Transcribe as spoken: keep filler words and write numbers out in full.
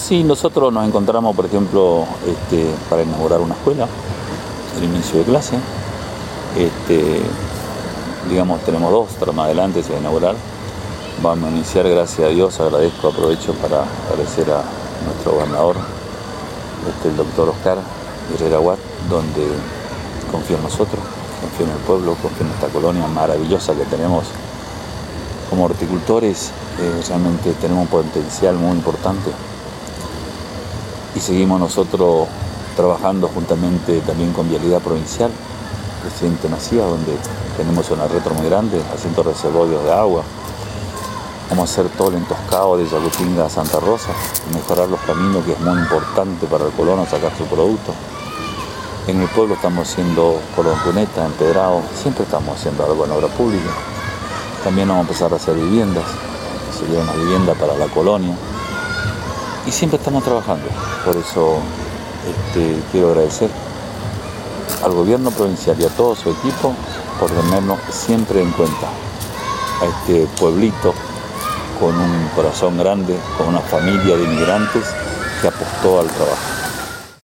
Sí, nosotros nos encontramos, por ejemplo, este, para inaugurar una escuela, el inicio de clase. Este, digamos, tenemos dos, pero más adelante se va a inaugurar. Vamos a iniciar, gracias a Dios, agradezco, aprovecho para agradecer a nuestro gobernador, este, el doctor Oscar Herrera Watt, donde confía en nosotros, confía en el pueblo, confía en esta colonia maravillosa que tenemos. Como horticultores, eh, realmente tenemos un potencial muy importante y seguimos nosotros trabajando juntamente también con Vialidad Provincial, Presidente Macías, donde tenemos una retro muy grande, haciendo reservorios de agua. Vamos a hacer todo el entoscado de Yacutinga a Santa Rosa, mejorar los caminos, que es muy importante para el colono sacar su producto. En el pueblo estamos haciendo cordón cuneta, empedrado, siempre estamos haciendo algo en obra pública. También vamos a empezar a hacer viviendas, sería una vivienda para la colonia. Y siempre estamos trabajando, por eso este, quiero agradecer al gobierno provincial y a todo su equipo por tenernos siempre en cuenta a este pueblito con un corazón grande, con una familia de inmigrantes que apostó al trabajo.